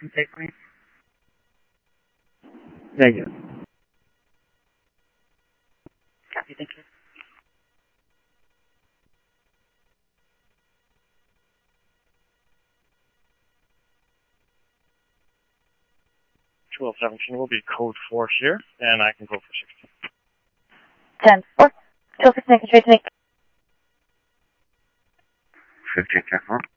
safely. Negative. Copy, thank you. 1217 will be code 4 here, and I can go for 16. 10-4. 12-16, making straight to me. 15, 10-4.